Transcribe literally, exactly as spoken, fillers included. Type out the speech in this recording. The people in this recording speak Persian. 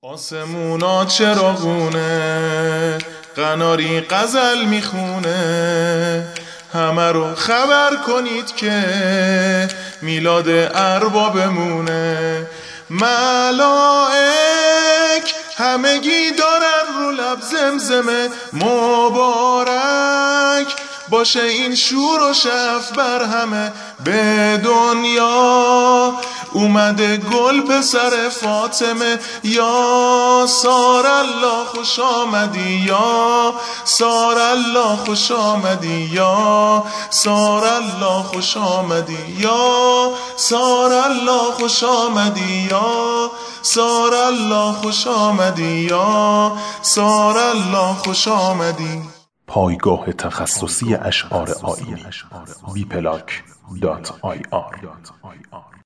آسمونا چراغونه، قناری غزل میخونه، همه رو خبر کنید که میلاد اربابمونه. ملائک همگی دارن رو لب زمزمه، مبارک باشه این شور و شف بر همه. به دنیا اومده گل پسر فاطمه، یا سار الله خوش آمدی، یا سار الله خوش آمدی، یا سار الله خوش آمدی، یا سار الله خوش آمدی، یا سار الله خوش آمدی، یا سار الله خوش آمدی. پایگاه تخصصی اشعار آیینی بی پلاک دات آی آر